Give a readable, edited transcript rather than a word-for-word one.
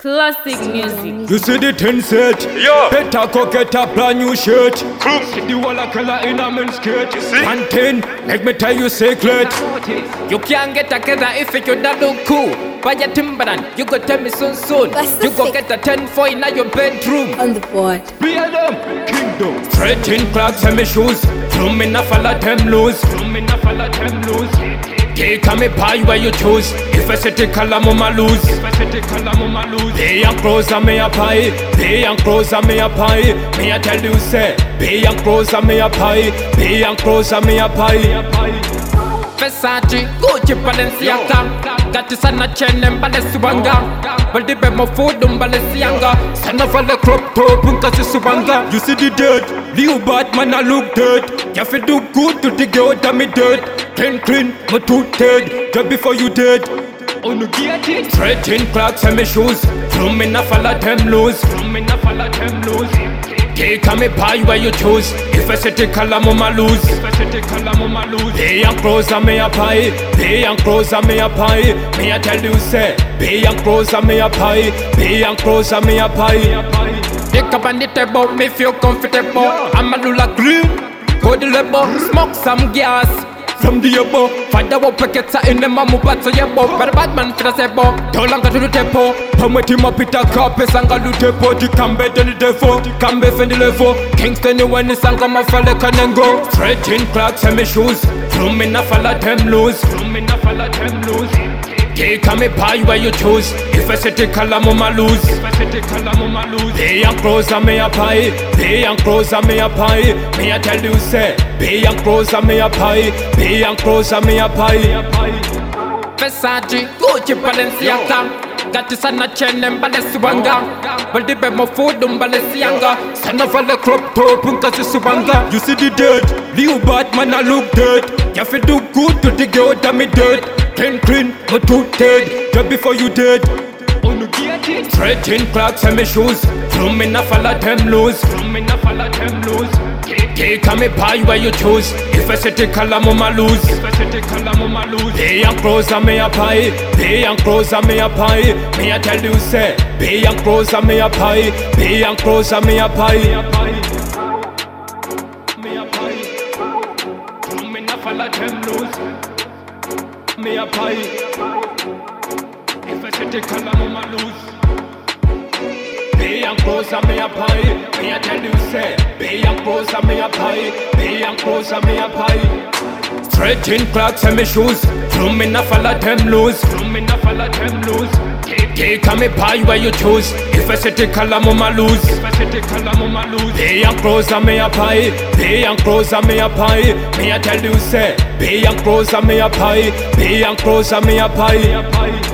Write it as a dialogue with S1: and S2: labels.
S1: Classic music.
S2: You see the tin set?
S3: Yo.
S2: Better go get a brand new shirt.
S3: Cool.
S2: See the wall of color in a men's skirt.
S3: You see?
S2: And 10, let me tell you secret.
S4: You can't get together if you don't look cool. Buy a Timberland, you go tell me soon.
S1: That's
S4: You
S1: the
S4: go
S1: thing.
S4: get a 10 for in your bedroom.
S1: On the board.
S2: Be a them kingdom. Straight in Clarks and me shoes. From me na follow them loose. From me na follow them loose. Take a me pie where you choose. If I set it color, mama lose. If I set it color, mama lose. Pay and close and me a pie. Pay and close and me a pie. Me a tell you say. Pay and close and me a pie. Pay and close and me a pie.
S4: Versace, Gucci, Balenciaga. Got this on a chain and Balenciaga. But the bed my food on Balenciaga. Son of a crop top, because it's Subanga.
S2: You see the dirt, Leo Batman I look dirt. You feel do good to the girl that me dirt. Clean, my tooth dead, just before you dead. On the guillotine. Straight in Clarks and me shoes. From me na follow them loose. From me na follow them loose. Take a me pie where you choose. If I set it color, mama lose. If I set it color, mama lose. Pay and close and me a pie. Pay and close and me a pie. Me a tell you say. Pay and close and me a pie. Pay and close and me a pie.
S4: Pick up on the table, me feel comfortable. I'm a lula green. Go the level, smoke some gas.
S2: From the above,
S4: Find out what packets are in the mamu bats of your boat. But a bad man for the sebo. Don't longer to the tempo.
S2: Pama tima pita kape sanga lutepo. Di kambe deni defo. Di kambe fendi levo. Kingston you when the sanga ma fale kanengo. Straight in Clarks and me shoes. From me na follow them loose. From me na follow them loose. Take a me pie where you choose. If I set it color, mama lose. If I set it color, mama lose. Pay and close and me a pie. Pay and close and me a pie. Me a tell you say. Pay and close and me a pie. Pay and close and me a pie.
S4: Versace, Gucci, Balenciaga. Got this on a chain and Balenciaga. But the bed my food on Balenciaga. Son of a crop top, because it's Subanga.
S2: You see the dirt, Leo Batman I look dirt. You feel do good to the girl that me dirt. Clean, my tooth dead, just before you dead. On the guillotine. Straight in Clarks and me shoes. From me na follow them loose. From me na follow them loose. Take a me pie where you choose. If I set it color, mama lose. If I set it color, mama lose. Pay and close and me a pie. Pay and close and me a pie. Me a tell you say. Pay and close and me a pie. Pay and close and me a pie. Me a pie. From me na follow them loose. Me a pie. If I set it color, mama lose. Pay and close and me a pie. Me a tell you say. Pay and close and me a pie. Pay and close and me a pie. Straight in Clarks and me shoes. From me na follow them loose. From me na follow them loose. Take a me pie where you choose. If I set it color, mama lose. If I set it color, mama lose. Pay and close and me a pie. Pay and close and me a pie. Me a tell you say. Pay and close and me a pie. Pay and close and me a pie.